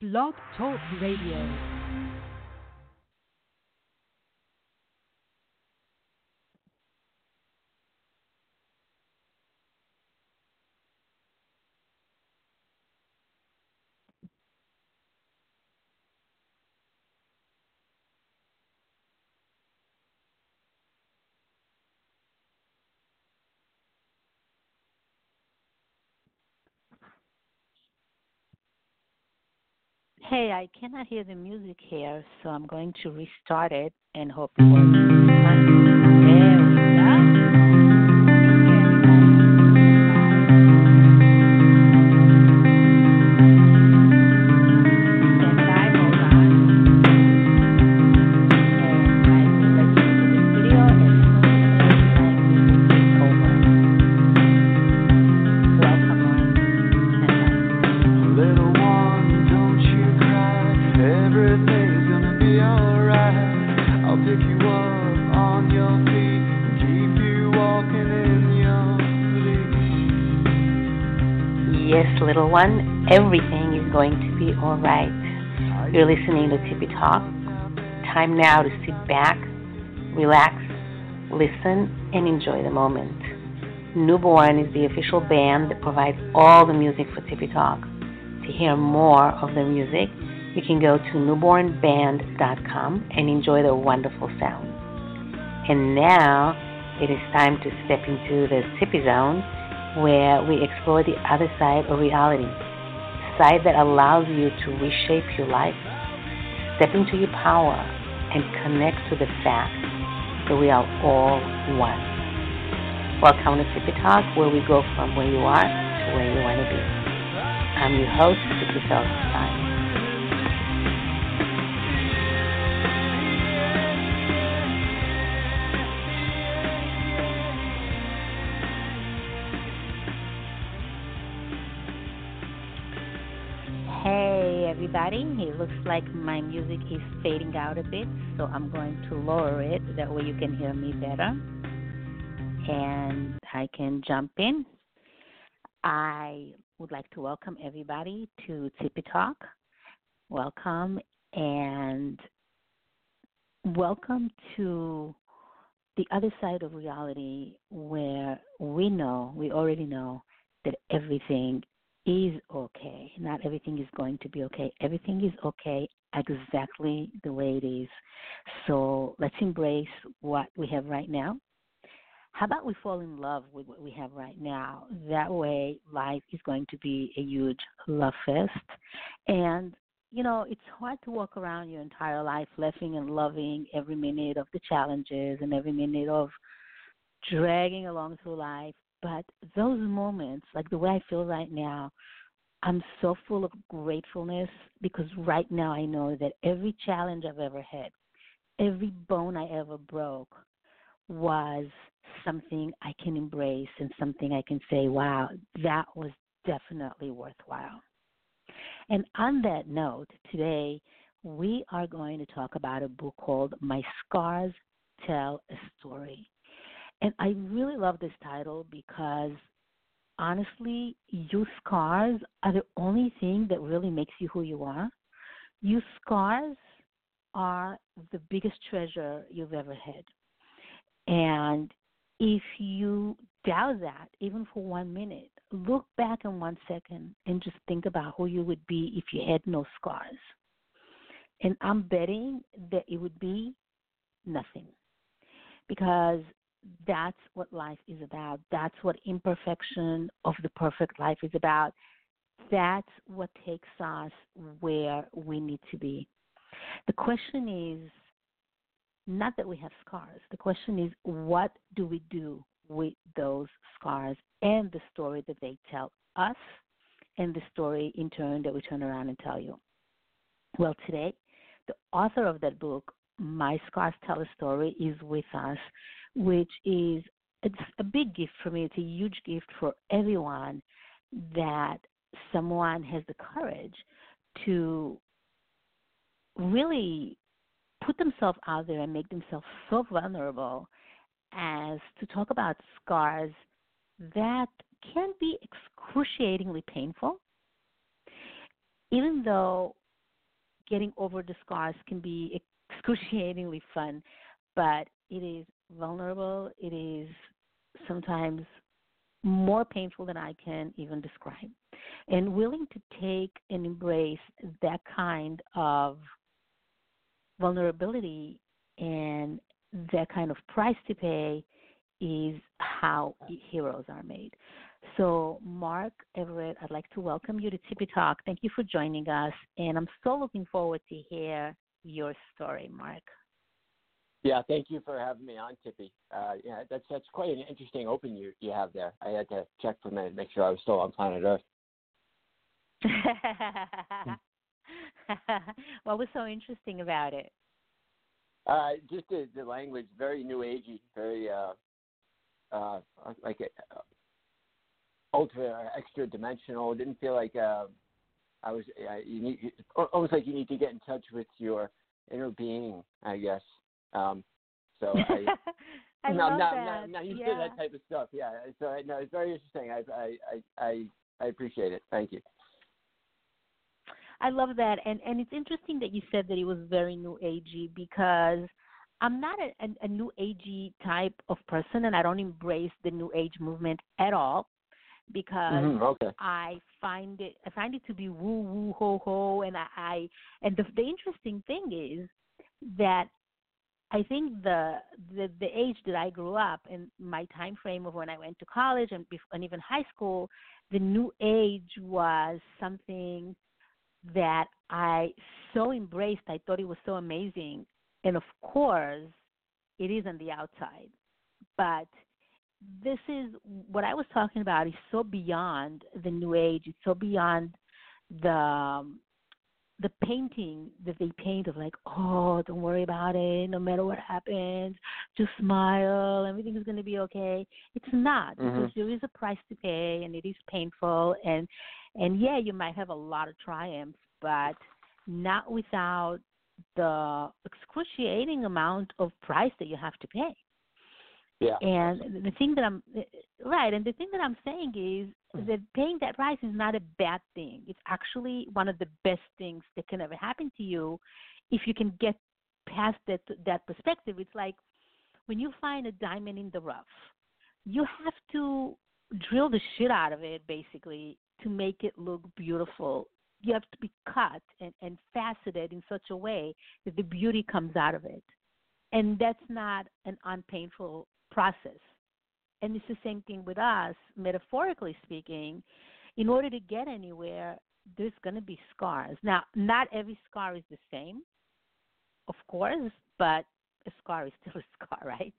Blog Talk Radio. Hey, I cannot hear the music here, so I'm going to restart it and hope it works this time. There we go. Little one, everything is going to be all right. You're listening to Tippy Talk. Time now to sit back, relax, listen, and enjoy the moment. Newborn is the official band that provides all the music for Tippy Talk. To hear more of the music, you can go to newbornband.com and enjoy the wonderful sound. And now it is time to step into the Tippy Zone, where we explore the other side of reality, the side that allows you to reshape your life, step into your power, and connect to the fact that we are all one. Welcome to Tippy Talk, where we go from where you are to where you want to be. I'm your host, Tippy Feldstein. Everybody, it looks like my music is fading out a bit, so I'm going to lower it. That way you can hear me better and I can jump in. I would like to welcome everybody to Tippy Talk. Welcome, and welcome to the other side of reality, where we already know that everything is okay. Not everything is going to be okay. Everything is okay exactly the way it is. So let's embrace what we have right now. How about we fall in love with what we have right now? That way life is going to be a huge love fest. And, it's hard to walk around your entire life laughing and loving every minute of the challenges and every minute of dragging along through life. But those moments, like the way I feel right now, I'm so full of gratefulness, because right now I know that every challenge I've ever had, every bone I ever broke was something I can embrace and something I can say, wow, that was definitely worthwhile. And on that note, today we are going to talk about a book called My Scars Tell a Story. And I really love this title because, honestly, your scars are the only thing that really makes you who you are. Your scars are the biggest treasure you've ever had. And if you doubt that, even for 1 minute, look back in 1 second and just think about who you would be if you had no scars. And I'm betting that it would be nothing, because that's what life is about. That's what imperfection of the perfect life is about. That's what takes us where we need to be. The question is not that we have scars. The question is, what do we do with those scars and the story that they tell us, and the story in turn that we turn around and tell you? Well, today, the author of that book, My Scars Tell a Story, is with us, which is it's a big gift for me. It's a huge gift for everyone that someone has the courage to really put themselves out there and make themselves so vulnerable as to talk about scars that can be excruciatingly painful, even though getting over the scars can be excruciatingly fun, but it is vulnerable. It is sometimes more painful than I can even describe. And willing to take and embrace that kind of vulnerability and that kind of price to pay is how heroes are made. So, Mark Everett, I'd like to welcome you to Tippy Talk. Thank you for joining us, and I'm so looking forward to hear your story, Mark. Yeah, thank you for having me on, Tippy. Yeah, that's quite an interesting open you have there. I had to check for a minute, make sure I was still on planet Earth. What was so interesting about it? Just the language, very new agey, very like ultra extra dimensional. Didn't feel like I was. Almost like you need to get in touch with your inner being, I guess. So I love that. I'm not used to that type of stuff. Yeah. So no, it's very interesting. I appreciate it. Thank you. I love that, and it's interesting that you said that it was very new agey because I'm not a new agey type of person, and I don't embrace the new age movement at all because I find it to be woo woo ho ho, and the interesting thing is that I think the age that I grew up in, my time frame of when I went to college and even high school, the new age was something that I so embraced. I thought it was so amazing. And of course, it is on the outside. But this is what I was talking about is so beyond the new age. It's so beyond the painting that they paint of like, oh, don't worry about it. No matter what happens, just smile. Everything is going to be okay. It's not because there is a price to pay and it is painful. And yeah, you might have a lot of triumphs, but not without the excruciating amount of price that you have to pay. Yeah. And the thing that I'm saying is that paying that price is not a bad thing. It's actually one of the best things that can ever happen to you if you can get past that perspective. It's like when you find a diamond in the rough, you have to drill the shit out of it basically to make it look beautiful. You have to be cut and faceted in such a way that the beauty comes out of it. And that's not an unpainful process. And it's the same thing with us, metaphorically speaking. In order to get anywhere, there's going to be scars. Now, not every scar is the same, of course, but a scar is still a scar, right?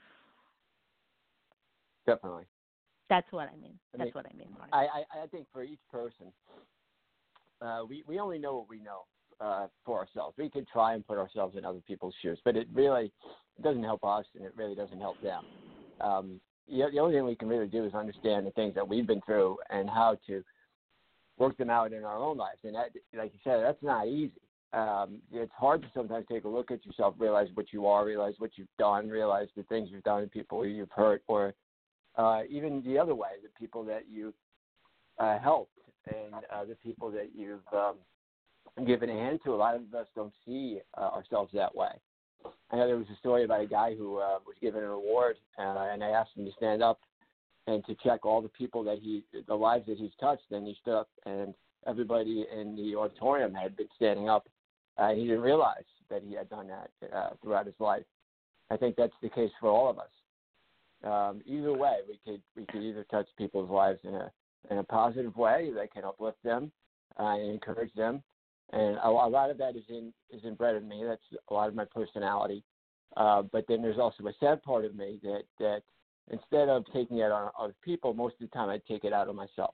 Definitely. That's what I mean. That's what I mean, Mark. I think for each person, we only know what we know for ourselves. We could try and put ourselves in other people's shoes, but it doesn't help us, and it really doesn't help them. The only thing we can really do is understand the things that we've been through and how to work them out in our own lives. And that, like you said, that's not easy. It's hard to sometimes take a look at yourself, realize what you are, realize what you've done, realize the things you've done, people you've hurt, or even the other way, the people that you've helped and the people that you've given a hand to. A lot of us don't see ourselves that way. I know there was a story about a guy who was given an award, and I asked him to stand up and to check all the people the lives that he's touched. And he stood up, and everybody in the auditorium had been standing up. He didn't realize that he had done that throughout his life. I think that's the case for all of us. Either way, we could either touch people's lives in a positive way that can uplift them and encourage them. And a lot of that is inbred in me. That's a lot of my personality. But then there's also a sad part of me that instead of taking it on other people, most of the time I take it out on myself.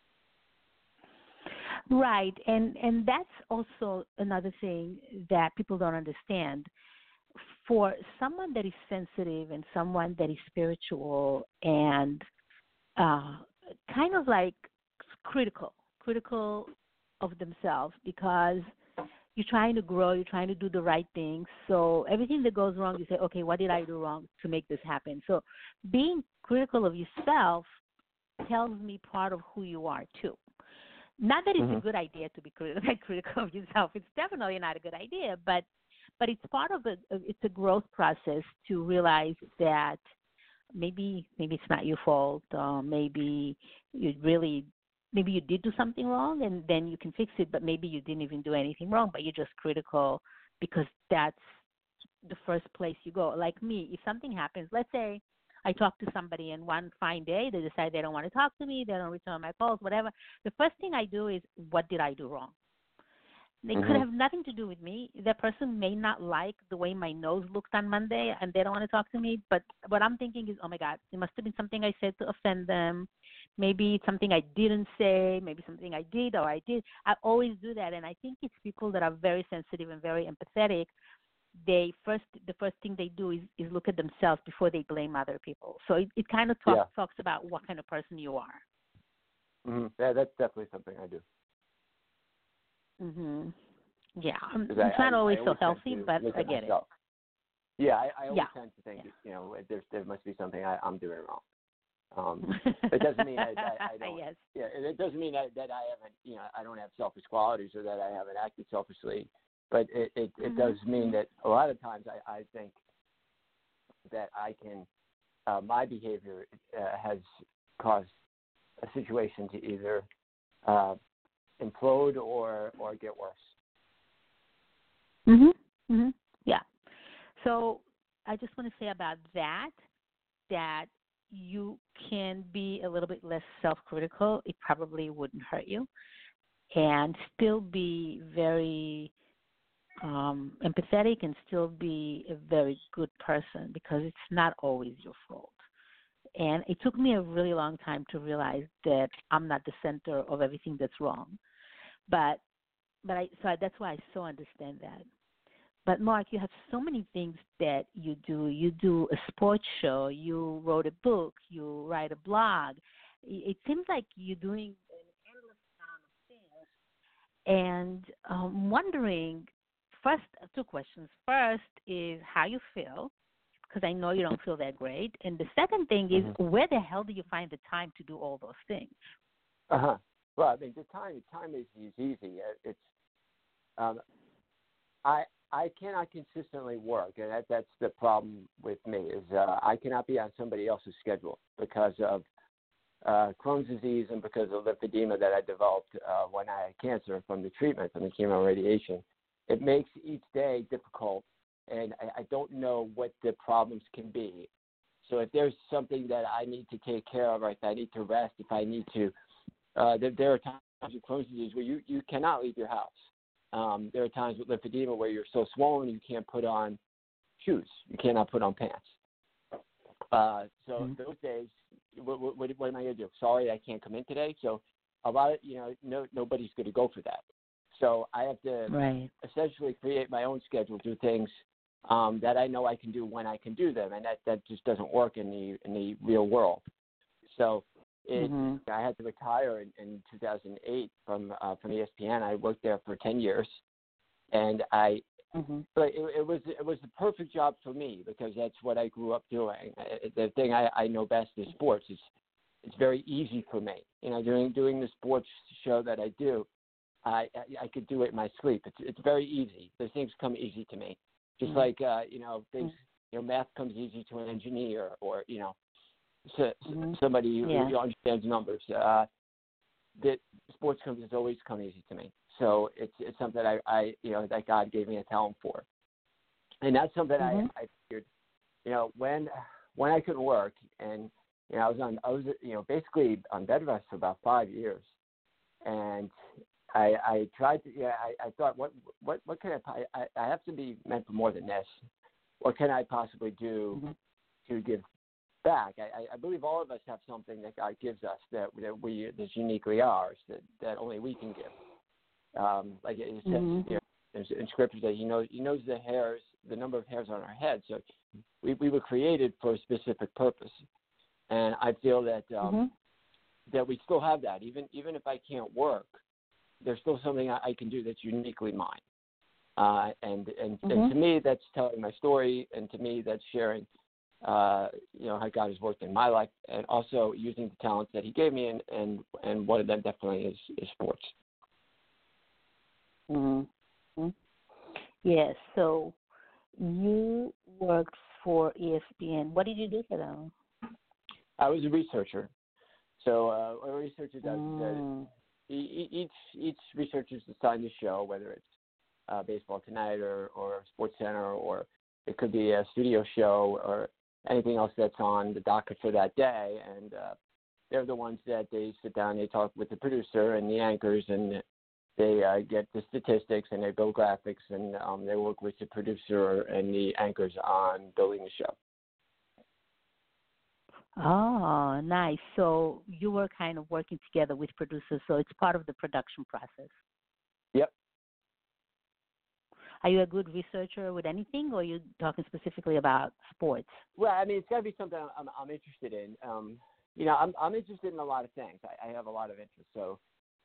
Right, and that's also another thing that people don't understand. For someone that is sensitive and someone that is spiritual and kind of like critical of themselves, because you're trying to grow, you're trying to do the right things. So everything that goes wrong, you say, okay, what did I do wrong to make this happen? So being critical of yourself tells me part of who you are too. Not that it's a good idea to be critical of yourself. It's definitely not a good idea, but it's part of it's a growth process to realize that maybe it's not your fault. Maybe maybe you did do something wrong, and then you can fix it. But maybe you didn't even do anything wrong, but you're just critical because that's the first place you go. Like me, if something happens, let's say I talk to somebody and one fine day they decide they don't want to talk to me, they don't return my calls, whatever. The first thing I do is, what did I do wrong? They could have nothing to do with me. That person may not like the way my nose looked on Monday and they don't want to talk to me. But what I'm thinking is, oh my God, it must have been something I said to offend them. Maybe it's something I didn't say, maybe something I did or I did. I always do that. And I think it's people that are very sensitive and very empathetic. The first thing they do is look at themselves before they blame other people. So it kind of talks about what kind of person you are. Yeah, that's definitely something I do. Yeah, it's not always so healthy, but I get it. Yeah, I always tend to think, there must be something I'm doing wrong. It doesn't mean I don't. Yes. Yeah, it doesn't mean that I haven't, I don't have selfish qualities or that I haven't acted selfishly. But it does mean that a lot of times I think that I can, my behavior has caused a situation to either implode or get worse. Yeah. So I just want to say about that you can be a little bit less self-critical. It probably wouldn't hurt you, and still be very empathetic and still be a very good person, because it's not always your fault. And it took me a really long time to realize that I'm not the center of everything that's wrong. But that's why I so understand that. But Mark, you have so many things that you do. You do a sports show. You wrote a book. You write a blog. It seems like you're doing an endless amount of things. And I'm wondering, first, two questions. First is how you feel, because I know you don't feel that great. And the second thing is, where the hell do you find the time to do all those things? Well, I mean, the time is easy. It's I cannot consistently work, and that's the problem with me. Is I cannot be on somebody else's schedule because of Crohn's disease and because of lymphedema that I developed when I had cancer from the treatment, from the chemo radiation. It makes each day difficult, and I don't know what the problems can be. So if there's something that I need to take care of, or if I need to rest, if I need to, there are times with Crohn's disease where you cannot leave your house. There are times with lymphedema where you're so swollen you can't put on shoes. You cannot put on pants. Those days, what am I going to do? Sorry, I can't come in today. So a lot of, nobody's going to go for that. So I have to essentially create my own schedule, do things that I know I can do when I can do them, and that just doesn't work in the real world. So I had to retire in 2008 from ESPN. I worked there for 10 years, and but it was the perfect job for me because that's what I grew up doing. The thing I know best is sports. It's very easy for me. Doing the sports show that I do, I could do it in my sleep. It's very easy. Those things come easy to me. Just like things, math comes easy to an engineer, or somebody who understands numbers. That sports has always come easy to me. So it's something I that God gave me a talent for, and that's something I figured. When I couldn't work, and I was basically on bed rest for about 5 years, and I tried to. I thought, what can I have to be meant for more than this. What can I possibly do to give back? I believe all of us have something that God gives us that that's uniquely ours, that only we can give. Like it says in Scripture that He knows the number of hairs on our head. So we were created for a specific purpose, and I feel that that we still have that. Even if I can't work, there's still something I can do that's uniquely mine. And to me, that's telling my story, and to me, that's sharing how God has worked in my life, and also using the talents that He gave me, and one of them definitely is sports. Mm-hmm. Yes. So you worked for ESPN. What did you do for them? I was a researcher. So a researcher does each researcher is assigned a show, whether it's Baseball Tonight or Sports Center, or it could be a studio show or anything else that's on the docket for that day. And they're the ones that they sit down, they talk with the producer and the anchors, and they get the statistics and they build graphics, and they work with the producer and the anchors on building the show. Oh, nice. So you were kind of working together with producers, so it's part of the production process. Yep. Are you a good researcher with anything, or are you talking specifically about sports? Well, I mean, it's got to be something I'm interested in. I'm interested in a lot of things. I have a lot of interest. So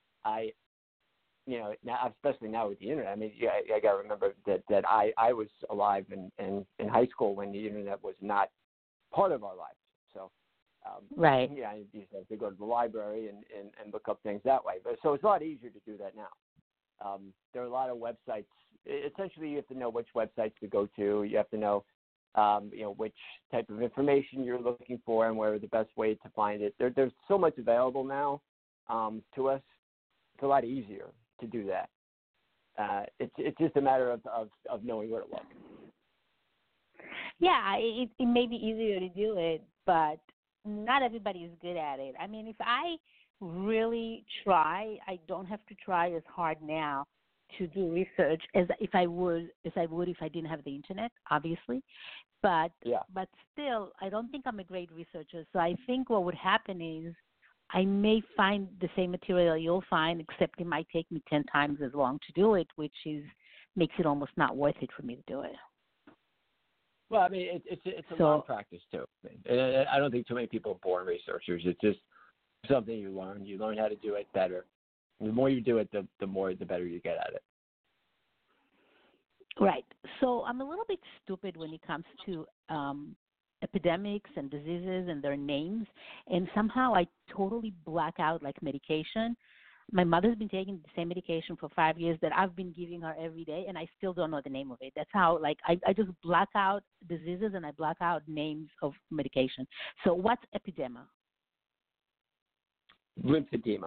now, especially now with the internet, I mean, I got to remember that I was alive in high school when the internet was not part of our lives. So, right. Yeah, I used to have to go to the library and look up things that way. But so it's a lot easier to do that now. There are a lot of websites. Essentially, you have to know which websites to go to. You have to know, which type of information you're looking for and where the best way to find it. There's so much available now to us. It's a lot easier to do that. It's just a matter of knowing where to look. Yeah, it may be easier to do it, but not everybody is good at it. I mean, if I really try, I don't have to try as hard now to do research as I would if I didn't have the internet, obviously. But still, I don't think I'm a great researcher. So I think what would happen is I may find the same material you'll find, except it might take me 10 times as long to do it, which makes it almost not worth it for me to do it. Well, I mean, it's a long practice too. And I don't think too many people are born researchers. It's just something you learn. You learn how to do it better. The more you do it, the better you get at it. Right. So I'm a little bit stupid when it comes to epidemics and diseases and their names, and somehow I totally black out like medication. My mother's been taking the same medication for 5 years that I've been giving her every day, and I still don't know the name of it. That's how, I just black out diseases and I black out names of medication. So what's epidema? Lymphedema.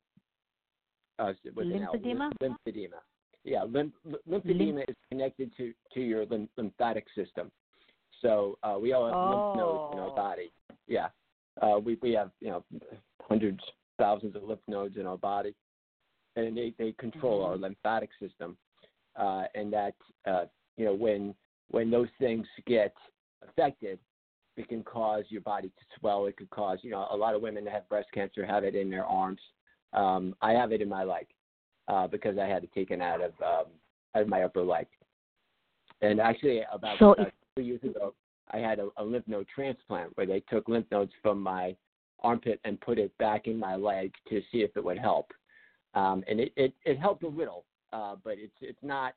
Lymphedema? Lymphedema. Yeah, lymphedema is connected to your lymphatic system. So we all have lymph nodes in our body. Yeah, we have hundreds, thousands of lymph nodes in our body, and they control our lymphatic system. And that when those things get affected, it can cause your body to swell. It could cause a lot of women that have breast cancer have it in their arms. I have it in my leg because I had it taken out of my upper leg. And actually, about 2 years ago, I had a lymph node transplant where they took lymph nodes from my armpit and put it back in my leg to see if it would help. And it helped a little, but it's not.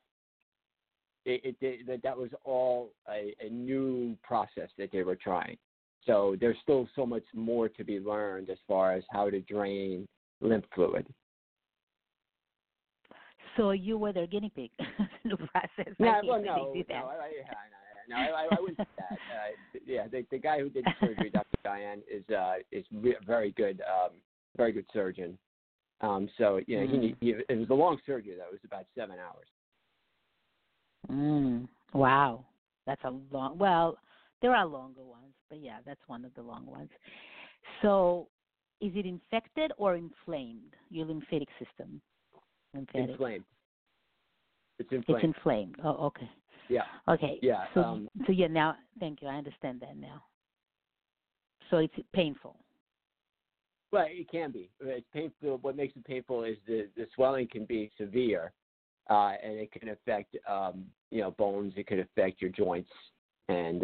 That was all a new process that they were trying. So there's still so much more to be learned as far as how to drain lymph fluid. So you were their guinea pig in the process. No, I wouldn't do that. The guy who did the surgery, Dr. Diane, is very good surgeon. So it was a long surgery though. It was about 7 hours. Wow, that's a long. Well, there are longer ones, but yeah, that's one of the long ones. So, is it infected or inflamed? Your lymphatic system. Inflamed. It's inflamed. It's inflamed. Oh, okay. Yeah. Okay. Yeah. So yeah, now, thank you. I understand that now. So it's painful. Well, it can be. It's painful. What makes it painful is the swelling can be severe, and it can affect bones. It could affect your joints, and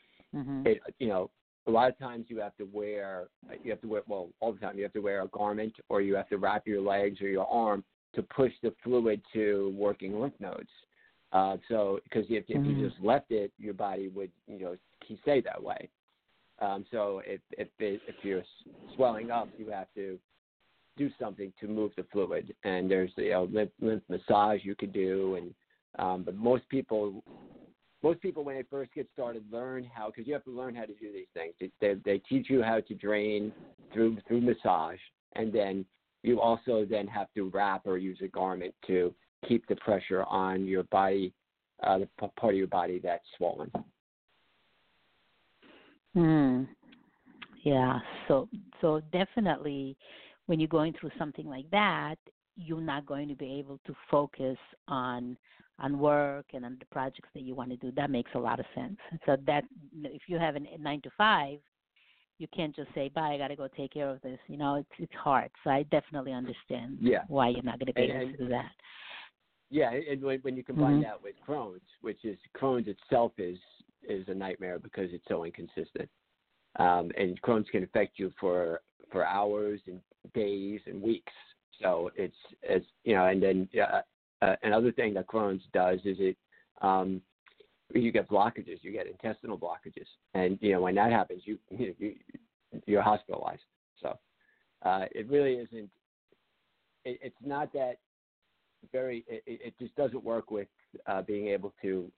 a lot of times you have to wear all the time you have to wear a garment, or you have to wrap your legs or your arm to push the fluid to working lymph nodes. So because if you just left it, your body would stay that way. So if you're swelling up, you have to do something to move the fluid. And there's lymph massage you could do, and but most people when they first get started learn how, because you have to learn how to do these things. They teach you how to drain through massage, and then you also then have to wrap or use a garment to keep the pressure on your body, the part of your body that's swollen. Yeah. So definitely, when you're going through something like that, you're not going to be able to focus on work and on the projects that you want to do. That makes a lot of sense. So that if you have a 9 to 5, you can't just say, "Bye, I got to go take care of this." It's hard. So I definitely understand why you're not going to be able to do that. Yeah, and when you combine that with Crohn's, Crohn's itself is a nightmare because it's so inconsistent, and Crohn's can affect you for hours and days and weeks. So it's and then another thing that Crohn's does is you get blockages, you get intestinal blockages, and when that happens, you're hospitalized. So it really isn't. It's not that very. It just doesn't work with being able to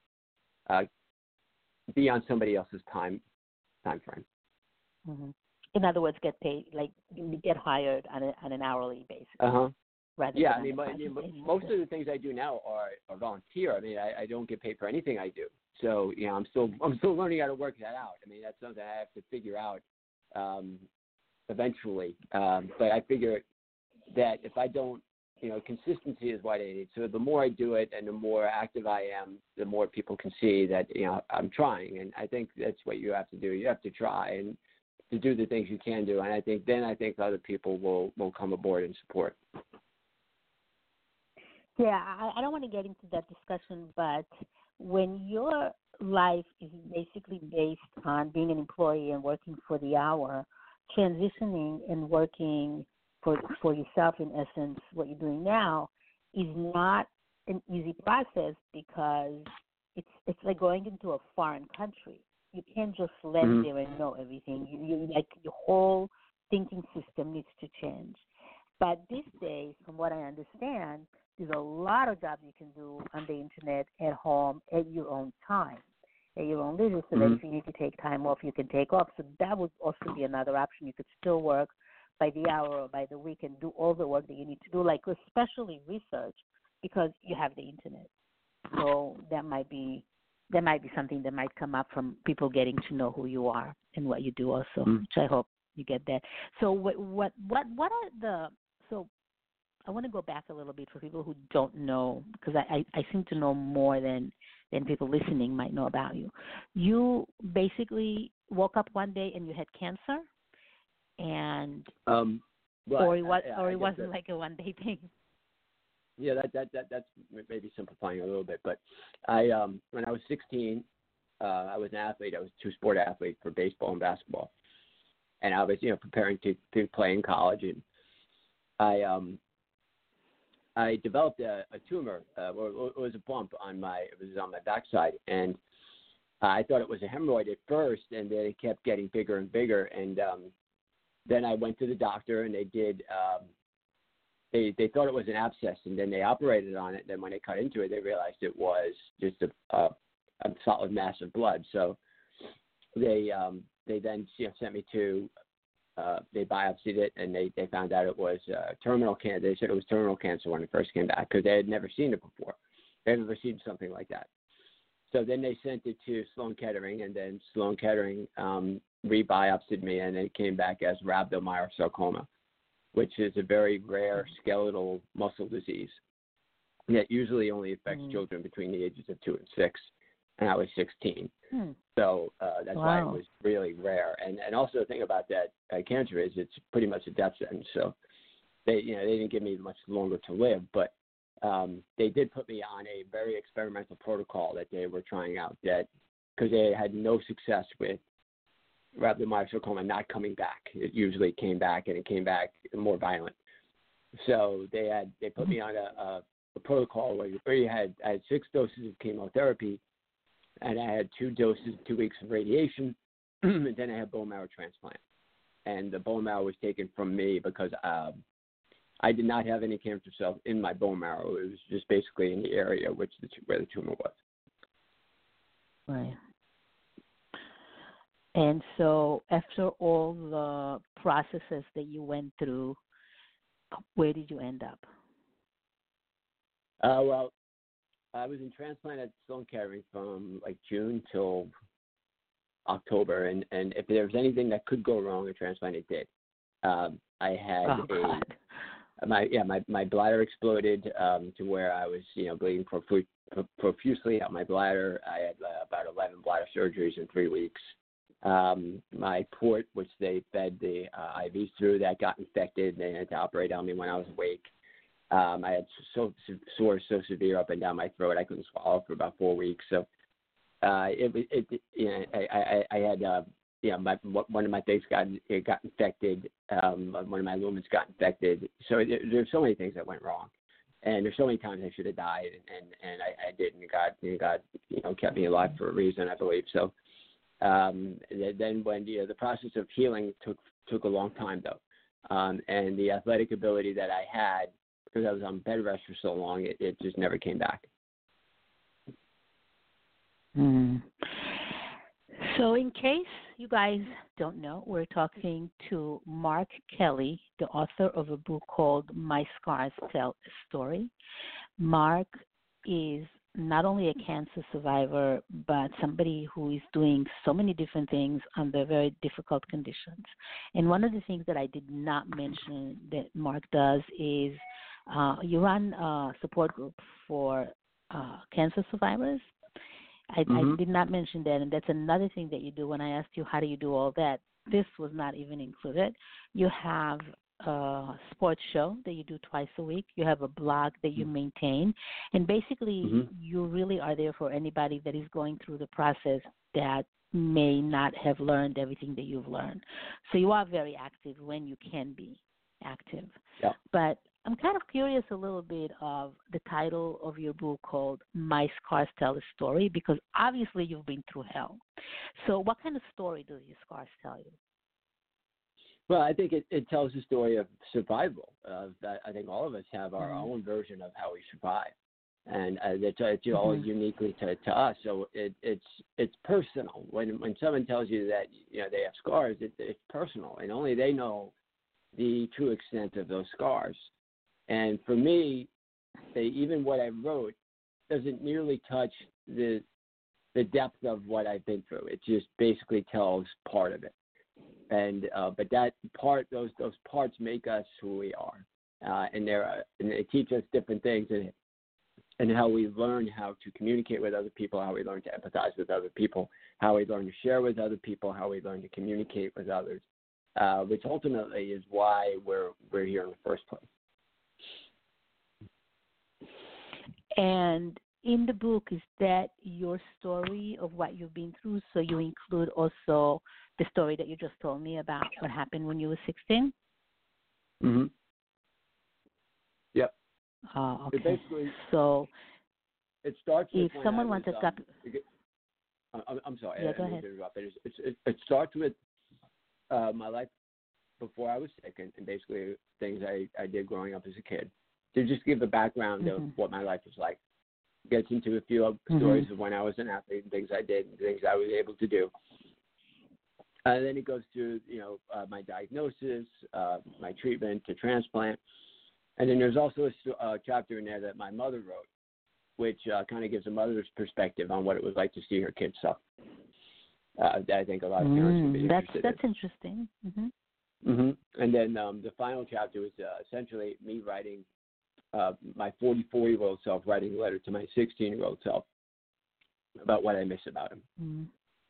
be on somebody else's time frame. Mm-hmm. In other words, get paid, like get hired on an hourly basis. Yeah, I mean, most of the things I do now are volunteer. I mean, I don't get paid for anything I do. So I'm still learning how to work that out. I mean, that's something I have to figure out eventually. But I figure that if I don't, consistency is what I need. So the more I do it and the more active I am, the more people can see that I'm trying. And I think that's what you have to do. You have to try and to do the things you can do. And I think other people will come aboard and support. Yeah, I don't want to get into that discussion, but when your life is basically based on being an employee and working for the hour, transitioning and working for yourself, in essence, what you're doing now, is not an easy process because it's like going into a foreign country. You can't just land there and know everything. You like your whole thinking system needs to change. But these days, from what I understand, there's a lot of jobs you can do on the internet at home at your own time, at your own leisure. So that if you need to take time off, you can take off. So that would also be another option. You could still work by the hour or by the week and do all the work that you need to do, like especially research, because you have the internet. So that might be something that might come up from people getting to know who you are and what you do also, which I hope you get that. So what are the so I want to go back a little bit for people who don't know, because I seem to know more than people listening might know about you. You basically woke up one day and you had cancer, and or it wasn't like a one day thing. Yeah, that's maybe simplifying a little bit, but I when I was 16, I was an athlete. I was a two-sport athlete for baseball and basketball, and I was preparing to play in college, and I developed a tumor, or it was a bump on my backside, and I thought it was a hemorrhoid at first, and then it kept getting bigger and bigger, and then I went to the doctor, and they did. They thought it was an abscess, and then they operated on it. Then when they cut into it, they realized it was just a solid mass of blood. So they then sent me to. They biopsied it, and they found out it was terminal cancer. They said it was terminal cancer when it first came back because they had never seen it before. They had never seen something like that. So then they sent it to Sloan Kettering, and then Sloan Kettering re-biopsied me, and it came back as rhabdomyosarcoma, which is a very rare skeletal muscle disease that usually only affects children between the ages of 2 and 6, and I was 16. So that's why it was really rare. And also the thing about that cancer is it's pretty much a death sentence. So they didn't give me much longer to live, but they did put me on a very experimental protocol that they were trying out, that because they had no success with rhabdomyosarcoma not coming back. It usually came back, and it came back more violent. So they put me on a protocol where I had 6 doses of chemotherapy, and I had 2 doses, 2 weeks of radiation, and then I had bone marrow transplant. And the bone marrow was taken from me because I did not have any cancer cells in my bone marrow. It was just basically in the area where the tumor was. Right. And so after all the processes that you went through, where did you end up? Well, I was in transplant at Sloan Kettering from like June till October, and if there was anything that could go wrong in transplant, it did. I had my bladder exploded to where I was bleeding profusely out my bladder. I had about 11 bladder surgeries in 3 weeks. My port, which they fed the IVs through, that got infected. They had to operate on me when I was awake. I had sores so severe up and down my throat I couldn't swallow for about 4 weeks. So I had one of my things got infected. One of my lumens got infected. So there's so many things that went wrong, and there's so many times I should have died, and I didn't. God kept me alive for a reason, I believe. So then when the process of healing took a long time though, and the athletic ability that I had, because I was on bed rest for so long, it just never came back. So in case you guys don't know, we're talking to Mark Kelly, the author of a book called My Scars Tell a Story. Mark is not only a cancer survivor, but somebody who is doing so many different things under very difficult conditions. And one of the things that I did not mention that Mark does is you run a support group for cancer survivors. I did not mention that, and that's another thing that you do. When I asked you how do you do all that, this was not even included. You have a sports show that you do twice a week. You have a blog that you maintain, and basically you really are there for anybody that is going through the process that may not have learned everything that you've learned. So you are very active when you can be active. Yeah. But I'm kind of curious a little bit of the title of your book called My Scars Tell a Story, because obviously you've been through hell. So what kind of story do your scars tell you? Well, I think it tells the story of survival. I think all of us have our own version of how we survive, and it's all uniquely to us. So it's personal. When someone tells you that they have scars, it's personal, and only they know the true extent of those scars. And for me, even what I wrote doesn't nearly touch the depth of what I've been through. It just basically tells part of it. And but that part, those parts make us who we are, and they teach us different things, and how we learn how to communicate with other people, how we learn to empathize with other people, how we learn to share with other people, how we learn to communicate with others, which ultimately is why we're here in the first place. And in the book, is that your story of what you've been through? So you include also the story that you just told me about what happened when you were 16? Mm-hmm. Yep. Okay. Basically, so it starts with if someone wants to I'm sorry. Yeah, go ahead. It starts with my life before I was sick, and basically things I did growing up as a kid. To just give the background of what my life was like. Gets into a few stories of when I was an athlete and things I did and things I was able to do. And then it goes through, my diagnosis, my treatment to transplant. And then there's also a chapter in there that my mother wrote, which kind of gives a mother's perspective on what it was like to see her kids suffer. I think a lot of parents would be interested That's interesting. And then the final chapter was essentially me writing, my 44-year-old self writing a letter to my 16-year-old self about what I miss about him.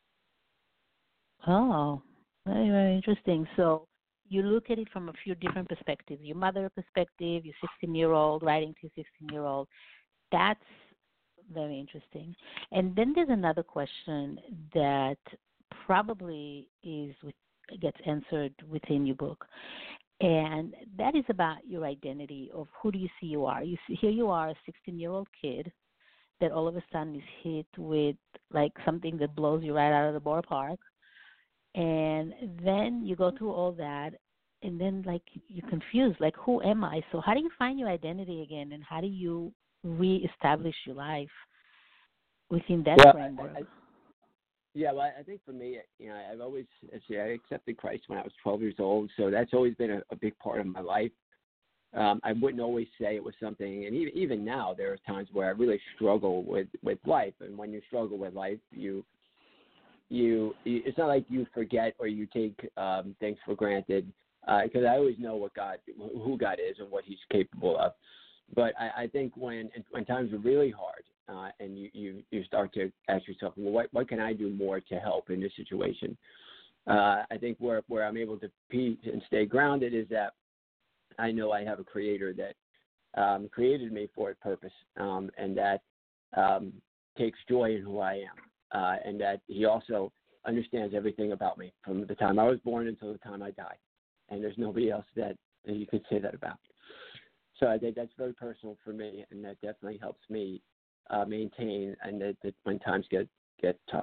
Oh, very, very interesting. So you look at it from a few different perspectives. Your mother perspective, your 16-year-old writing to your 16-year-old. That's very interesting. And then there's another question that probably gets answered within your book. And that is about your identity of who do you see you are. Here you are, a 16-year-old kid that all of a sudden is hit with like something that blows you right out of the ballpark. And then you go through all that, and then like you're confused, like who am I? So how do you find your identity again, and how do you reestablish your life within that framework? Well, I think for me, I've always, I accepted Christ when I was 12 years old, so that's always been a big part of my life. I wouldn't always say it was something, and even now, there are times where I really struggle with life, and when you struggle with life, you it's not like you forget or you take things for granted, because I always know who God is and what He's capable of. But I think when times are really hard, and you start to ask yourself, well, what can I do more to help in this situation? I think where I'm able to be and stay grounded is that I know I have a Creator that created me for a purpose, and that takes joy in who I am, and that He also understands everything about me from the time I was born until the time I die. And there's nobody else that you could say that about. So I think that's very personal for me, and that definitely helps me maintain, and that when times get tough.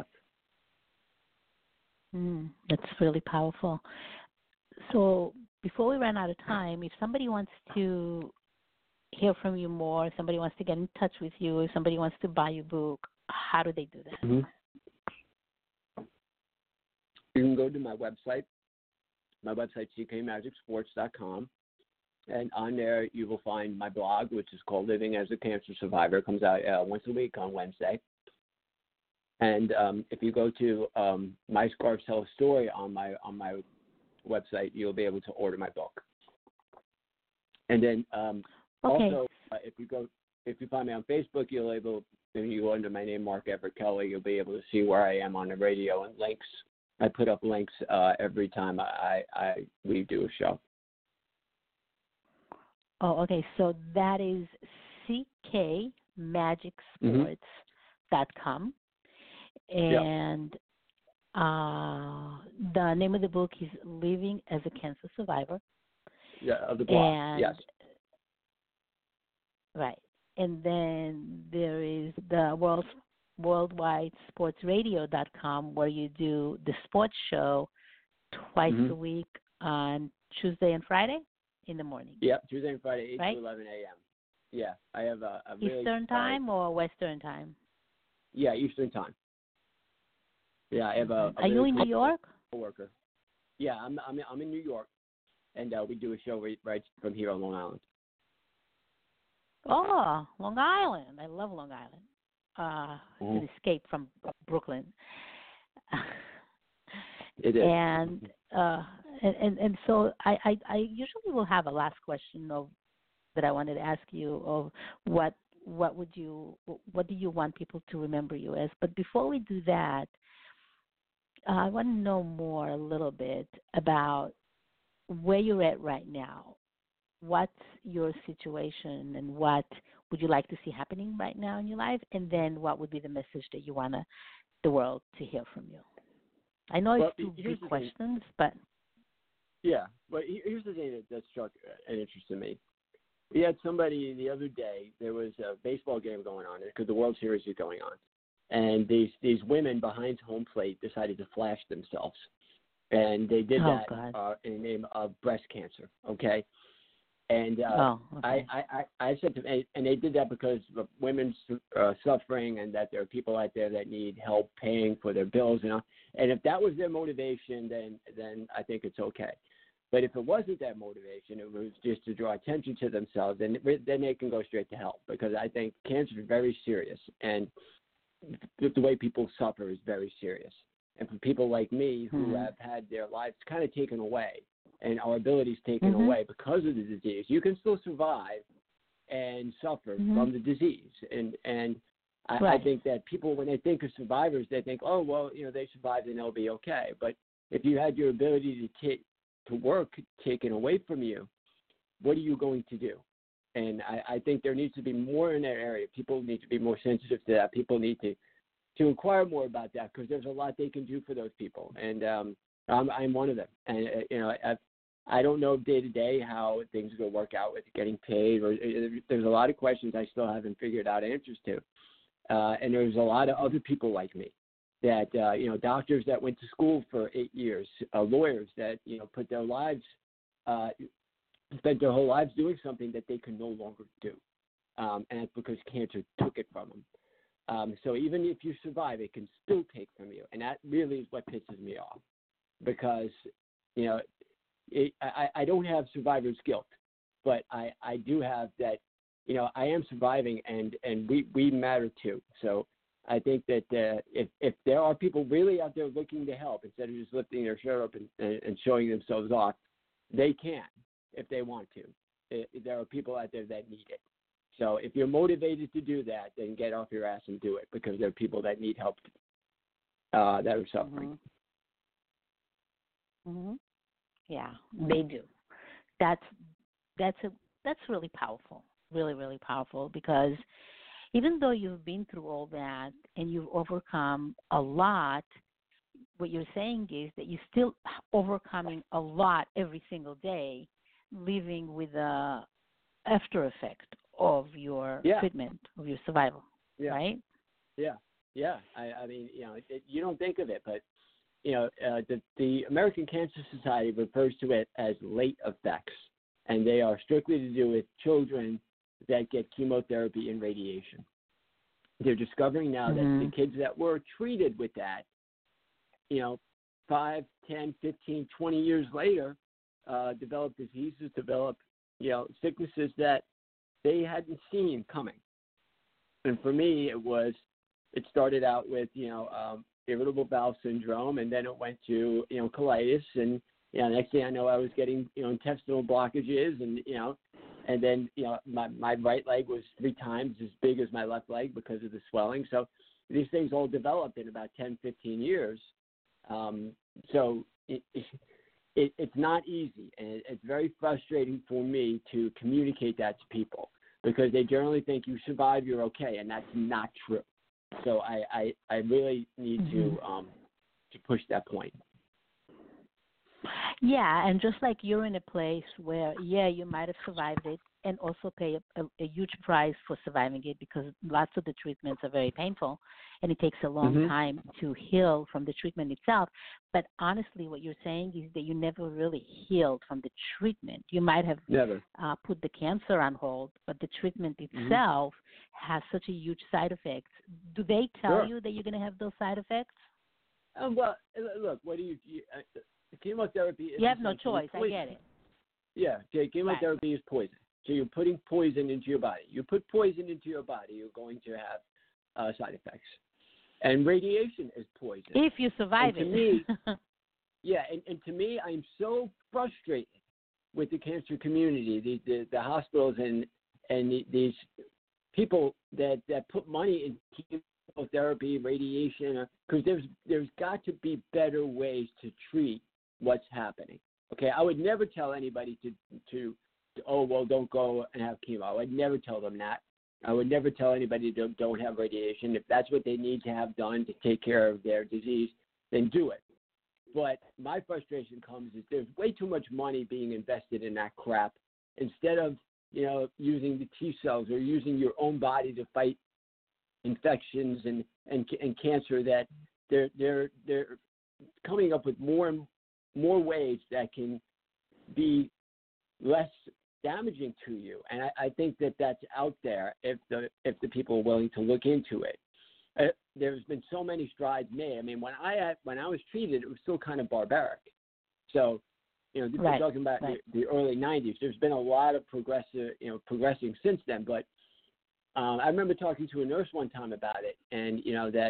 That's really powerful. So before we run out of time, if somebody wants to hear from you more, if somebody wants to get in touch with you, if somebody wants to buy your book, how do they do that? Mm-hmm. You can go to my website. My website, ckmagicsports.com. And on there, you will find my blog, which is called Living as a Cancer Survivor. It comes out once a week on Wednesday. And if you go to My Scars Tell a Story on my website, you'll be able to order my book. And then also, if you find me on Facebook, if you go under my name, Mark Everett Kelly, you'll be able to see where I am on the radio and links. I put up links every time we do a show. Oh, okay. So that is ckmagicsports.com. And the name of the book is Living as a Cancer Survivor. Yeah, of the blog, yes. Right. And then there is the worldwidesportsradio.com, where you do the sports show twice a week on Tuesday and Friday in the morning. Yeah, Tuesday and Friday, 8 to 11 a.m. Yeah, I have a really... Eastern time or Western time? Yeah, Eastern time. Yeah, I have a Are you in New York? Coworker. Yeah, I'm in New York, and we do a show right from here on Long Island. Oh, Long Island! I love Long Island. An escape from Brooklyn. It is. And so I usually will have a last question that I wanted to ask you of what do you want people to remember you as? But before we do that, I want to know more a little bit about where you're at right now. What's your situation, and what would you like to see happening right now in your life? And then what would be the message that you want the world to hear from you? I know it's two big questions, but... Yeah, but here's the thing that struck an interest in me. We had somebody the other day, there was a baseball game going on, because the World Series is going on. And these women behind home plate decided to flash themselves. And they did that in the name of breast cancer, okay? And I said to them, and they did that because of women's suffering, and that there are people out there that need help paying for their bills. And if that was their motivation, then I think it's okay. But if it wasn't that motivation, it was just to draw attention to themselves, then they can go straight to hell, because I think cancer is very serious, and the way people suffer is very serious. And for people like me who have had their lives kind of taken away and our abilities taken away because of the disease, you can still survive and suffer from the disease. And I think that people, when they think of survivors, they think, oh, well, they survived and they'll be okay. But if you had your ability to work taken away from you, what are you going to do? And I think there needs to be more in that area. People need to be more sensitive to that. People need to inquire more about that, because there's a lot they can do for those people. And I'm one of them. And I don't know day to day how things are going to work out with getting paid, or there's a lot of questions I still haven't figured out answers to. And there's a lot of other people like me that, doctors that went to school for 8 years, lawyers that, put their lives, spent their whole lives doing something that they can no longer do. And that's because cancer took it from them. So even if you survive, it can still take from you. And that really is what pisses me off, because, I don't have survivor's guilt, but I do have that, I am surviving, and we matter too. So I think that if there are people really out there looking to help, instead of just lifting their shirt up and showing themselves off, they can if they want to. There are people out there that need it. So if you're motivated to do that, then get off your ass and do it, because there are people that need help that are suffering. Mm-hmm. Yeah, they do. That's really powerful, really, really powerful, because even though you've been through all that and you've overcome a lot, what you're saying is that you're still overcoming a lot every single day, living with the after effect of your treatment, of your survival, right? Yeah. I mean, you don't think of it, but the American Cancer Society refers to it as late effects, and they are strictly to do with children that get chemotherapy and radiation. They're discovering now that the kids that were treated with that, 5, 10, 15, 20 years later, develop diseases, develop, sicknesses that they hadn't seen coming. And for me, it started out with, irritable bowel syndrome, and then it went to, colitis, and, next thing I know, I was getting, intestinal blockages, and then, my right leg was 3 times as big as my left leg because of the swelling. So these things all developed in about 10, 15 years. So it's not easy, and it's very frustrating for me to communicate that to people, because they generally think you survive, you're okay, and that's not true. So I really need to push that point. Yeah, and just like you're in a place where, you might have survived it and also pay a huge price for surviving it, because lots of the treatments are very painful and it takes a long time to heal from the treatment itself. But honestly, what you're saying is that you never really healed from the treatment. You might have put the cancer on hold, but the treatment itself has such a huge side effects. Do they tell you that you're going to have those side effects? Well, look, what do you chemotherapy is... You have no choice, poison. I get it. Yeah, chemotherapy is poison. So you're putting poison into your body. You put poison into your body, you're going to have side effects. And radiation is poison. If you survive it. And to me, I'm so frustrated with the cancer community, the hospitals and these people that put money in chemotherapy, radiation, because there's got to be better ways to treat what's happening. Okay, I would never tell anybody to don't go and have chemo. I would never tell them that. I would never tell anybody don't have radiation. If that's what they need to have done to take care of their disease, then do it. But my frustration comes is there's way too much money being invested in that crap, instead of using the T cells or using your own body to fight infections and cancer. That they're coming up with more and more ways that can be less damaging to you, and I think that's out there if the people are willing to look into it. There's been so many strides made. I mean, when I was treated, it was still kind of barbaric. So, we're talking about the early '90s. There's been a lot of progressing since then. But I remember talking to a nurse one time about it, and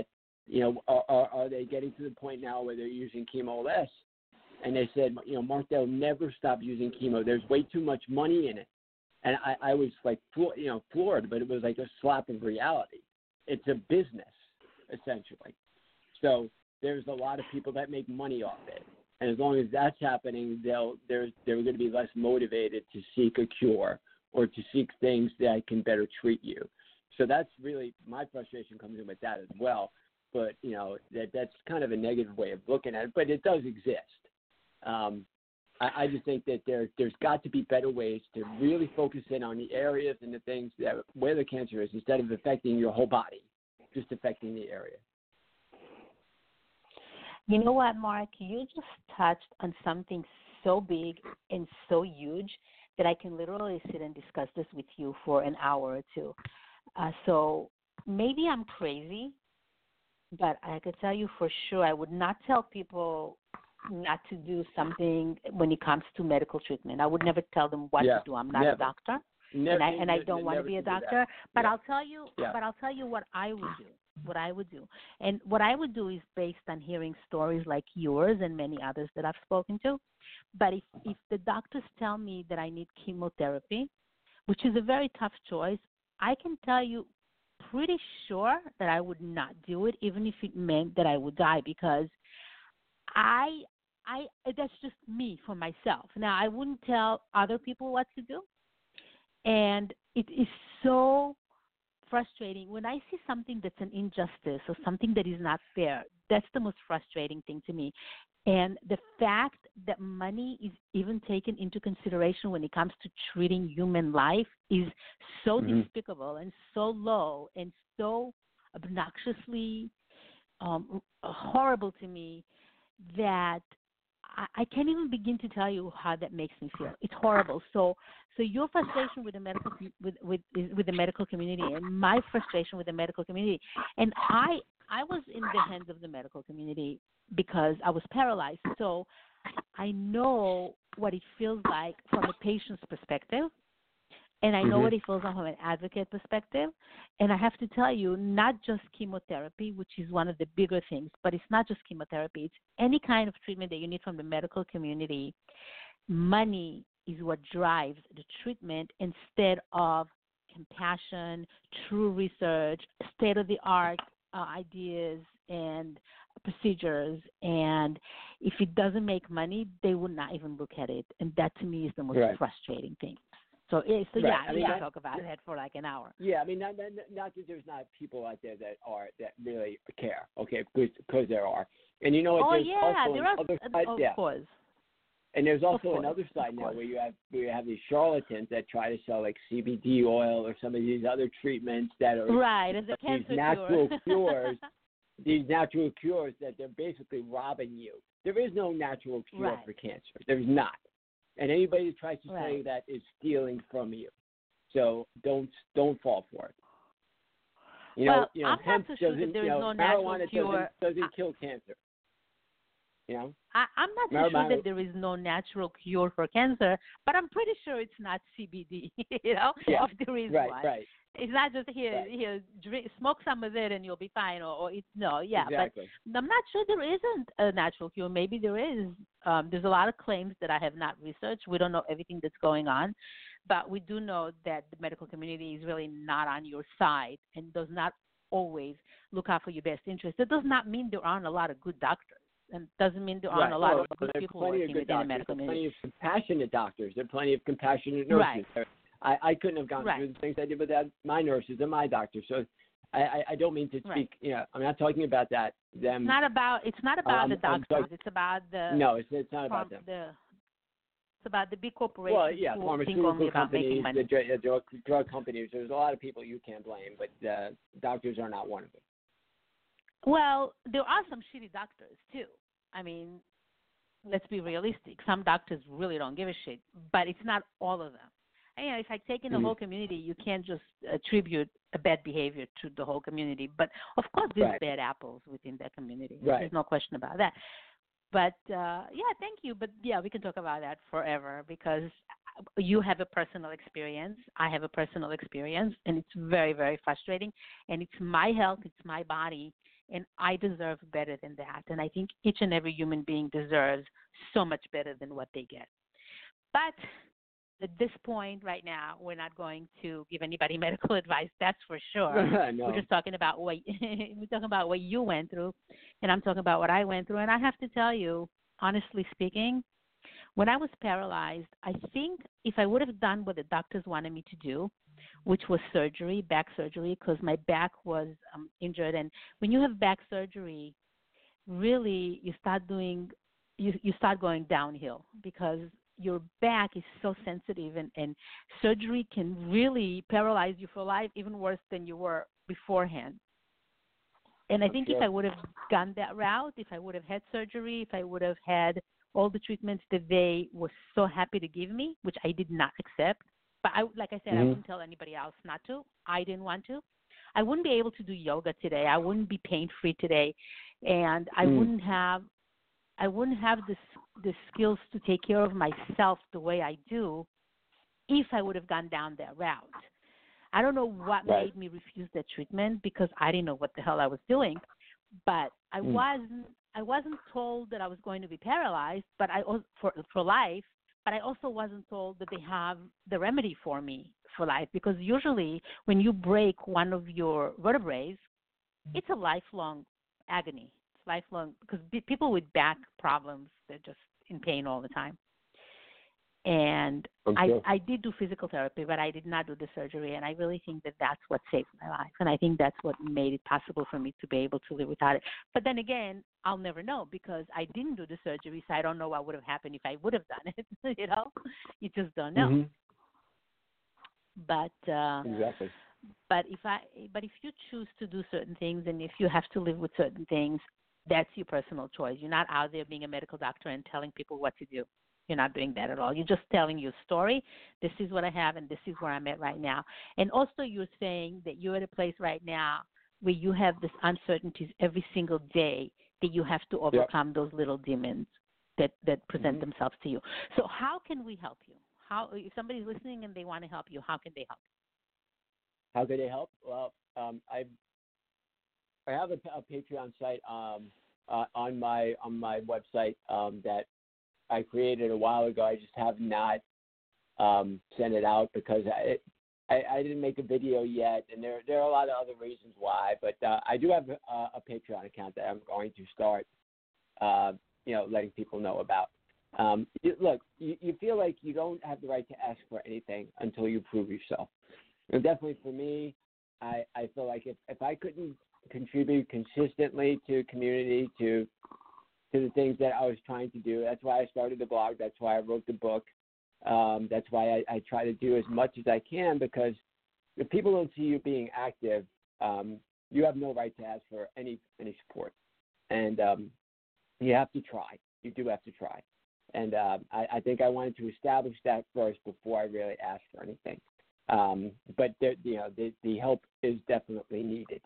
are they getting to the point now where they're using chemo less? And they said, Mark, they'll never stop using chemo. There's way too much money in it. And I was like, floored, but it was like a slap of reality. It's a business, essentially. So there's a lot of people that make money off it. And as long as that's happening, they're going to be less motivated to seek a cure or to seek things that can better treat you. So that's really my frustration comes in with that as well. But, that's kind of a negative way of looking at it, but it does exist. I just think that there's got to be better ways to really focus in on the areas and the things that where the cancer is instead of affecting your whole body, just affecting the area. You know what, Mark? You just touched on something so big and so huge that I can literally sit and discuss this with you for an hour or two. So maybe I'm crazy, but I could tell you for sure I would not tell people not to do something when it comes to medical treatment. I would never tell them what to do. I'm not a doctor, and I don't want to be a doctor. But I'll tell you. But I'll tell you what I would do. And what I would do is based on hearing stories like yours and many others that I've spoken to. But if the doctors tell me that I need chemotherapy, which is a very tough choice, I can tell you pretty sure that I would not do it, even if it meant that I would die, because I that's just me for myself. Now, I wouldn't tell other people what to do, and it is so frustrating when I see something that's an injustice or something that is not fair. That's the most frustrating thing to me. And the fact that money is even taken into consideration when it comes to treating human life is so despicable and so low and so obnoxiously horrible to me that I can't even begin to tell you how that makes me feel. It's horrible. So your frustration with the medical with the medical community and my frustration with the medical community, and I was in the hands of the medical community because I was paralyzed. So I know what it feels like from a patient's perspective, and I know what it feels like from an advocate perspective. And I have to tell you, not just chemotherapy, which is one of the bigger things, but it's not just chemotherapy. It's any kind of treatment that you need from the medical community. Money is what drives the treatment instead of compassion, true research, state-of-the-art ideas and procedures. And if it doesn't make money, they will not even look at it. And that, to me, is the most frustrating thing. So yeah, we can talk about that for like an hour. Yeah, I mean, not that there's not people out there that really care, okay, because there are. And you know what? There's also another side, of course. And there's also another side now where you have these charlatans that try to sell like CBD oil or some of these other treatments that are as a cancer these natural cures. These natural cures that they're basically robbing you. There is no natural cure for cancer. There's not. And anybody who tries to say that is stealing from you. So don't fall for it. I'm not so sure that there is no natural cure. Doesn't kill cancer. You know? I'm not so sure that there is no natural cure for cancer, but I'm pretty sure it's not CBD. If there is one. Right. It's not just here, smoke some of it and you'll be fine, or it's Exactly. But I'm not sure there isn't a natural cure. Maybe there is. There's a lot of claims that I have not researched. We don't know everything that's going on, but we do know that the medical community is really not on your side and does not always look out for your best interest. That does not mean there aren't a lot of good doctors, and doesn't mean there aren't a lot of good people working within the medical community. There are plenty of compassionate doctors. There are plenty of compassionate nurses. Right. I couldn't have gone through the things I did without my nurses and my doctors. So I don't mean to speak. I'm not talking about that. Them. It's not about the doctors. It's about the. No, it's not about them. It's about the big corporations. Well, pharmaceutical companies, the drug companies. There's a lot of people you can't blame, but doctors are not one of them. Well, there are some shitty doctors too. I mean, let's be realistic. Some doctors really don't give a shit, but it's not all of them. And, it's like taking the whole community. You can't just attribute a bad behavior to the whole community. But, of course, there's bad apples within that community. Right. There's no question about that. But, thank you. But, we can talk about that forever because you have a personal experience. I have a personal experience, and it's very, very frustrating. And it's my health. It's my body. And I deserve better than that. And I think each and every human being deserves so much better than what they get. But at this point right now, we're not going to give anybody medical advice. That's for sure. No. We're just talking about what you went through, and I'm talking about what I went through. And I have to tell you, honestly speaking, when I was paralyzed, I think if I would have done what the doctors wanted me to do, which was surgery, back surgery, because my back was injured. And when you have back surgery, really you start doing you start going downhill because your back is so sensitive, and surgery can really paralyze you for life, even worse than you were beforehand. And I think if I would have gone that route, if I would have had surgery, if I would have had all the treatments that they were so happy to give me, which I did not accept, but like I said, I wouldn't tell anybody else not to. I didn't want to. I wouldn't be able to do yoga today. I wouldn't be pain-free today, and I wouldn't have the skills to take care of myself the way I do if I would have gone down that route. I don't know what made me refuse that treatment because I didn't know what the hell I was doing, but I wasn't told that I was going to be paralyzed, but for life. But I also wasn't told that they have the remedy for me for life, because usually when you break one of your vertebrae, it's a lifelong agony. It's lifelong, because people with back problems, they're just in pain all the time. And I did do physical therapy, but I did not do the surgery, and I really think that that's what saved my life, and I think that's what made it possible for me to be able to live without it. But then again, I'll never know because I didn't do the surgery, so I don't know what would have happened if I would have done it. You just don't know. But exactly. But if you choose to do certain things, and if you have to live with certain things, that's your personal choice. You're not out there being a medical doctor and telling people what to do. You're not doing that at all. You're just telling your story. This is what I have, and this is where I'm at right now. And also, you're saying that you're at a place right now where you have this uncertainties every single day that you have to overcome those little demons that present themselves to you. So how can we help you? How, if somebody's listening and they want to help you, how can they help? How can they help? Well, I have a Patreon site on my website that I created a while ago. I just have not sent it out because I didn't make a video yet, and there are a lot of other reasons why. But I do have a Patreon account that I'm going to start, letting people know about. Look, you feel like you don't have the right to ask for anything until you prove yourself. And definitely for me, I feel like if I couldn't contribute consistently to community, to the things that I was trying to do. That's why I started the blog. That's why I wrote the book. That's why I try to do as much as I can, because if people don't see you being active, you have no right to ask for any support. And you have to try. You do have to try. And I think I wanted to establish that first before I really asked for anything. But the help is definitely needed.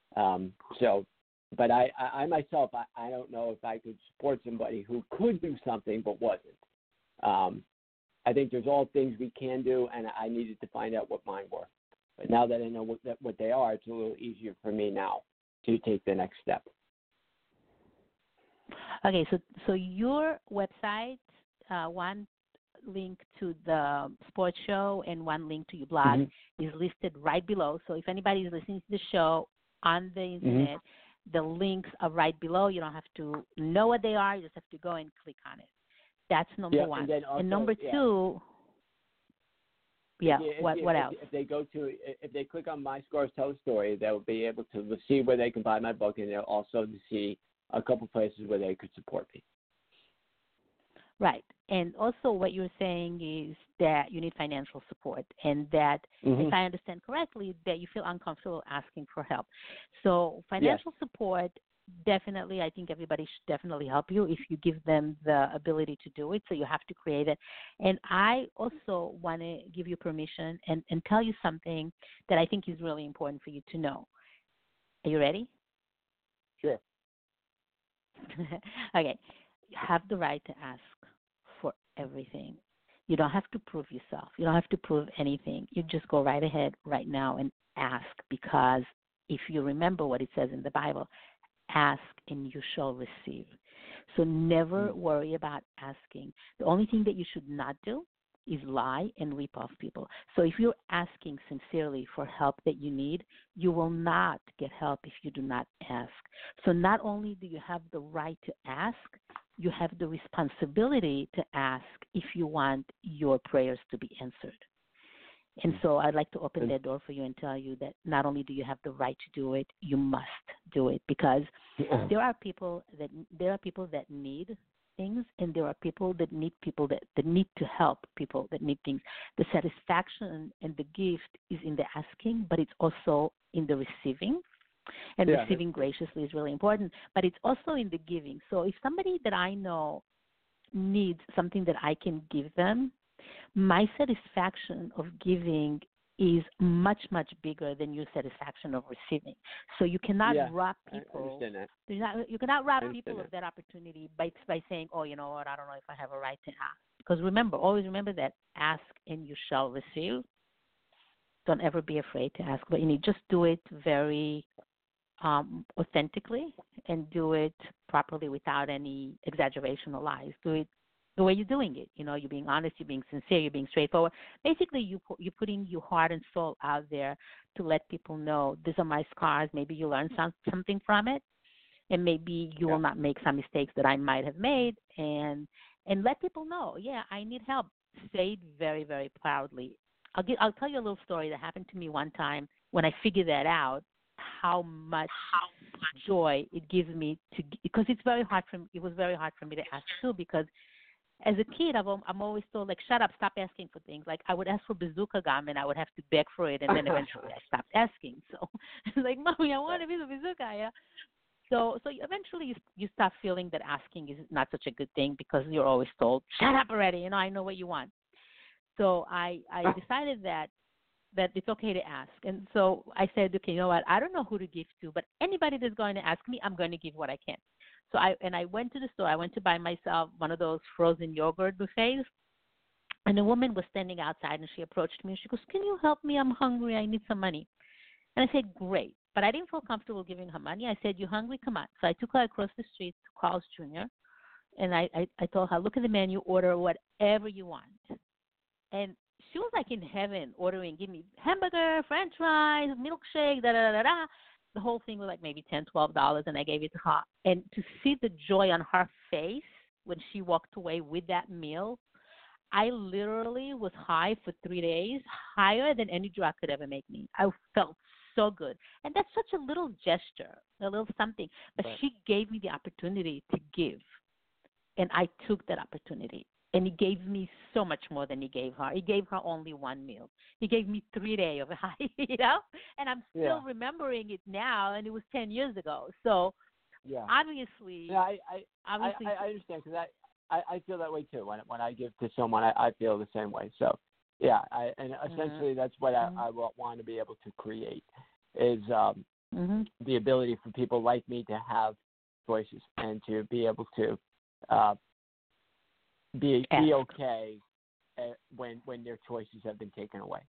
But I myself, I don't know if I could support somebody who could do something but wasn't. I think there's all things we can do, and I needed to find out what mine were. But now that I know what they are, it's a little easier for me now to take the next step. Okay, so your website, one link to the sports show and one link to your blog is listed right below. So if anybody is listening to the show on the internet, the links are right below. You don't have to know what they are. You just have to go and click on it. That's number one. And, also, and number two, what else? If they click on My Scars Tell a Story, they'll be able to see where they can buy my book, and they'll also see a couple places where they could support me. Right. And also what you're saying is that you need financial support, and that, if I understand correctly, that you feel uncomfortable asking for help. So financial support, definitely, I think everybody should definitely help you if you give them the ability to do it. So you have to create it. And I also want to give you permission and tell you something that I think is really important for you to know. Are you ready? Sure. Okay. You have the right to ask for everything. You don't have to prove yourself. You don't have to prove anything. You just go right ahead right now and ask, because if you remember what it says in the Bible, ask and you shall receive. So never worry about asking. The only thing that you should not do is lie and rip off people. So if you're asking sincerely for help that you need, you will not get help if you do not ask. So not only do you have the right to ask, you have the responsibility to ask if you want your prayers to be answered. And so I'd like to open that door for you and tell you that not only do you have the right to do it, you must do it, because there are people that need things, and there are people that need to help people that need things. The satisfaction and the gift is in the asking, but it's also in the receiving. And receiving graciously is really important, but it's also in the giving. So if somebody that I know needs something that I can give them, my satisfaction of giving is much, much bigger than your satisfaction of receiving. So you cannot rob people. You cannot rob people of that opportunity by saying, oh, you know what, I don't know if I have a right to ask. Because always remember that ask and you shall receive. Don't ever be afraid to ask, but you need just do it very authentically and do it properly without any exaggeration or lies. Do it the way you're doing it. You know, you're being honest, you're being sincere, you're being straightforward. Basically, you're putting your heart and soul out there to let people know these are my scars. Maybe you learn something from it, and maybe you will not make some mistakes that I might have made, and let people know, I need help. Say it very, very proudly. I'll tell you a little story that happened to me one time when I figured that out. How much joy it gives me because it was very hard for me to ask too, because as a kid I'm always told, like, shut up, stop asking for things. Like I would ask for bazooka gum and I would have to beg for it, and then eventually I stopped asking. So like, mommy, I want a piece of bazooka. So eventually you start feeling that asking is not such a good thing because you're always told, shut up already, you know, I know what you want. So I decided that it's okay to ask. And so I said, okay, you know what, I don't know who to give to, but anybody that's going to ask me, I'm going to give what I can. So I went to the store. I went to buy myself one of those frozen yogurt buffets. And a woman was standing outside, and she approached me, and she goes, can you help me? I'm hungry. I need some money. And I said, great. But I didn't feel comfortable giving her money. I said, you hungry? Come on. So I took her across the street to Carl's Jr., and I told her, look at the menu, order whatever you want. And she was like in heaven, ordering, give me hamburger, french fries, milkshake, da-da-da-da-da. The whole thing was like maybe $10, $12, and I gave it to her. And to see the joy on her face when she walked away with that meal, I literally was high for 3 days, higher than any drug could ever make me. I felt so good. And that's such a little gesture, a little something. But she gave me the opportunity to give, and I took that opportunity. And he gave me so much more than he gave her. He gave her only one meal. He gave me 3 days of high, you know? And I'm still remembering it now, and it was 10 years ago. So obviously. Yeah, I understand, because I feel that way too. When I give to someone, I feel the same way. So, essentially that's what I want to be able to create is the ability for people like me to have choices and to be able to be okay when their choices have been taken away.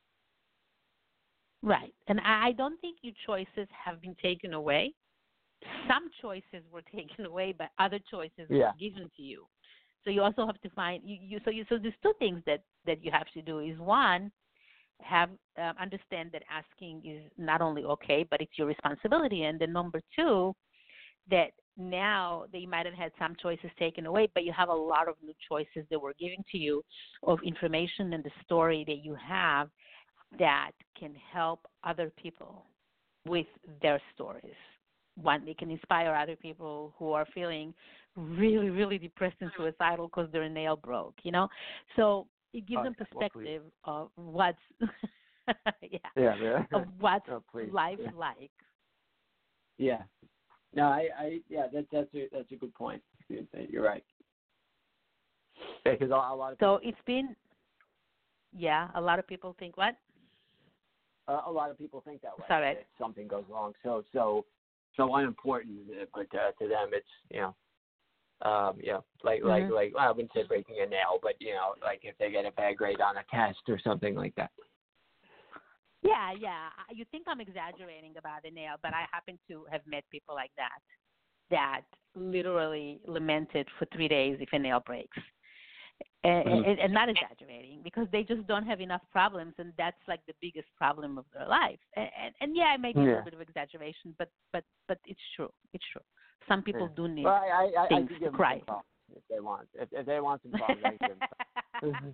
Right. And I don't think your choices have been taken away. Some choices were taken away, but other choices were given to you. So you also have to find so there's two things that you have to do. Is one, have understand that asking is not only okay, but it's your responsibility. And then number two, that now they might have had some choices taken away, but you have a lot of new choices that were given to you of information and the story that you have that can help other people with their stories. One, they can inspire other people who are feeling really, really depressed and suicidal because their nail broke, you know? So it gives them perspective of what's of what's life like. Yeah. No, that's a good point. You're right. Because a lot of people, so it's been a lot of people think what? A lot of people think that way. Sorry. If something goes wrong, so unimportant, but to them it's like I wouldn't say breaking a nail, but like if they get a bad grade on a test or something like that. Yeah. You think I'm exaggerating about the nail, but I happen to have met people like that literally lamented for 3 days if a nail breaks. And not exaggerating, because they just don't have enough problems, and that's like the biggest problem of their life. And it may be a little bit of exaggeration, but it's true. It's true. Some people do need things to cry. If they want, if they want some problems, I give them.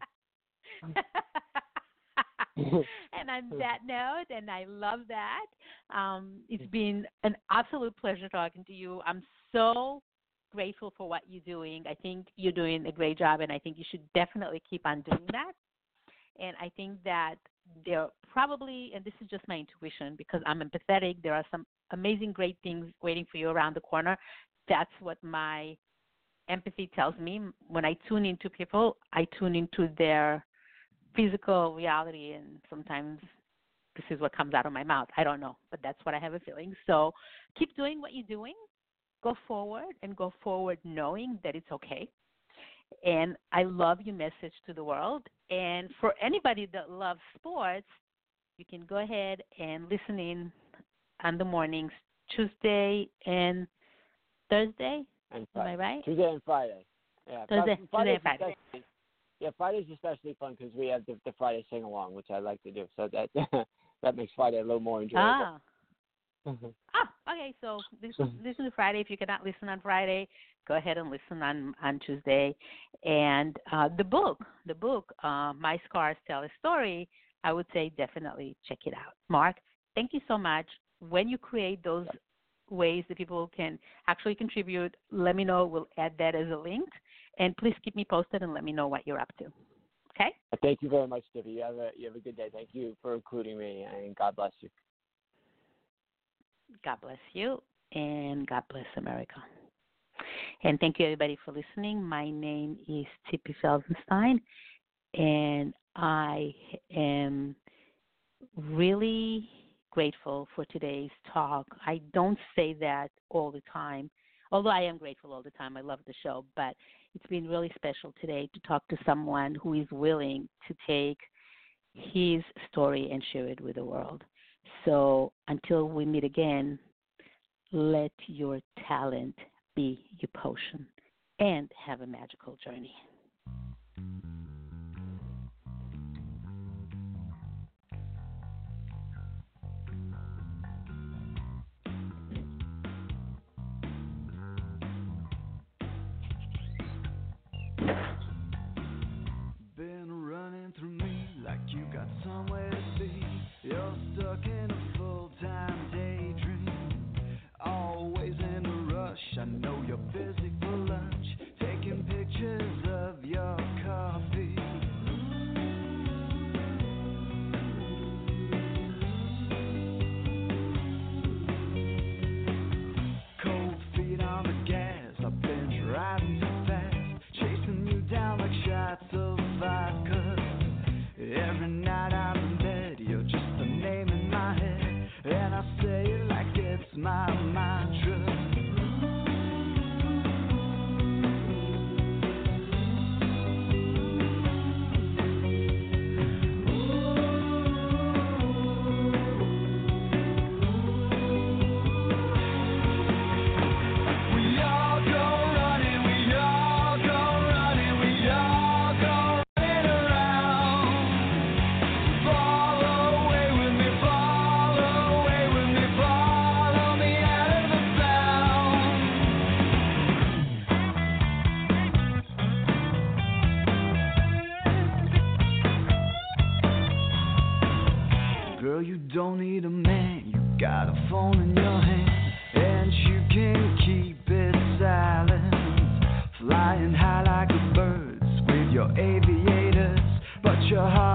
And on that note, and I love that, it's been an absolute pleasure talking to you. I'm so grateful for what you're doing. I think you're doing a great job, and I think you should definitely keep on doing that. And I think that there probably, and this is just my intuition because I'm empathetic, there are some amazing, great things waiting for you around the corner. That's what my empathy tells me. When I tune into people, I tune into their physical reality, and sometimes this is what comes out of my mouth. I don't know, but that's what I have a feeling. So keep doing what you're doing. Go forward and go forward knowing that it's okay. And I love your message to the world. And for anybody that loves sports, you can go ahead and listen in on the mornings, Tuesday and Thursday. And Friday. Am I right? Tuesday and Friday. Yeah, Tuesday and Friday. Yeah, Friday's especially fun because we have the Friday sing along, which I like to do. So that that makes Friday a little more enjoyable. Okay. So listen to Friday. If you cannot listen on Friday, go ahead and listen on Tuesday. And the book, My Scars Tell a Story, I would say definitely check it out. Mark, thank you so much. When you create those ways that people can actually contribute, let me know. We'll add that as a link. And please keep me posted and let me know what you're up to. Okay? Thank you very much, Tiffy. You have a good day. Thank you for including me, and God bless you. God bless you, and God bless America. And thank you, everybody, for listening. My name is Tiffy Felsenstein, and I am really grateful for today's talk. I don't say that all the time, although I am grateful all the time. I love the show, but it's been really special today to talk to someone who is willing to take his story and share it with the world. So until we meet again, let your talent be your potion and have a magical journey. Been running through me like you got somewhere to be. You're stuck in a full-time daydream, always in a rush. I know you're busy for lunch, taking pictures of your coffee. Cold feet on the gas, I've been driving too fast, chasing you down like shots of vodka. Every night I'm in bed, you're just a name in my head, and I say it like it's my mantra. Girl, you don't need a man, you got a phone in your hand, and you can keep it silent, flying high like the birds with your aviators, but your heart